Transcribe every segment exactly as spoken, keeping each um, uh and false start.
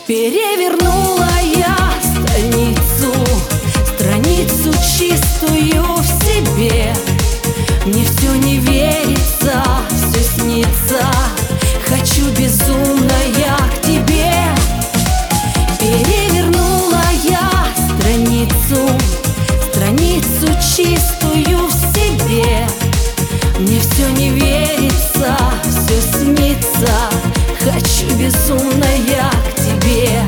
Перевернула я страницу, страницу чистую в себе. Мне все не верится, все снится, хочу безумно я к тебе. Перевернула я страницу, страницу чистую в себе. Мне все не верится, все снится, хочу безумно я к тебе.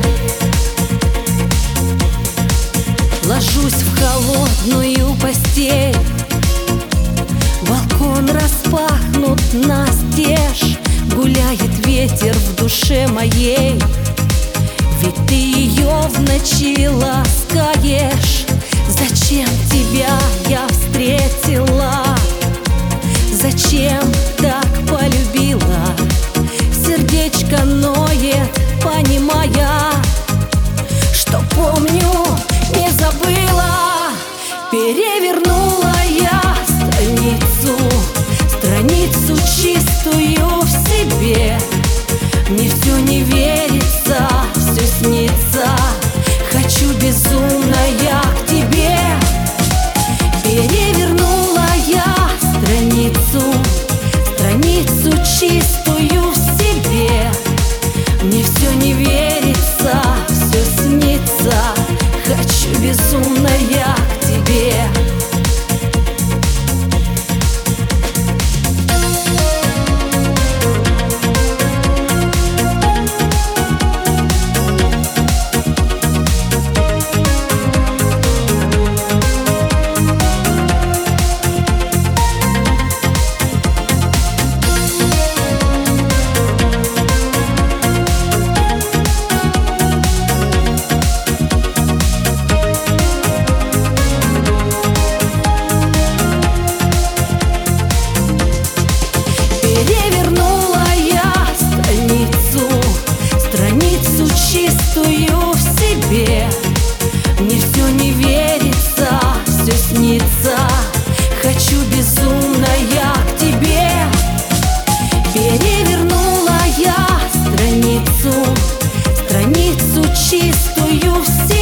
Ложусь в холодную постель, балкон распахнут настежь, гуляет ветер в душе моей. Ведь ты ее в ночи ласкаешь. Зачем тебя я встретила? Зачем так полюбила? Сердечко ноет, понимая, что помню, не забыла. Перевернула я страницу, страницу чистую в себе. Мне все не верится, все снится, хочу безумно я к тебе. Перевернула я страницу, страницу чистую в себе. Мне все не верится, все снится, хочу безумно я к тебе. Перевернула я страницу, страницу чистую в себе. Мне все не верится, все снится, хочу безумно я к тебе. Перевернула я страницу, страницу чистую в себе.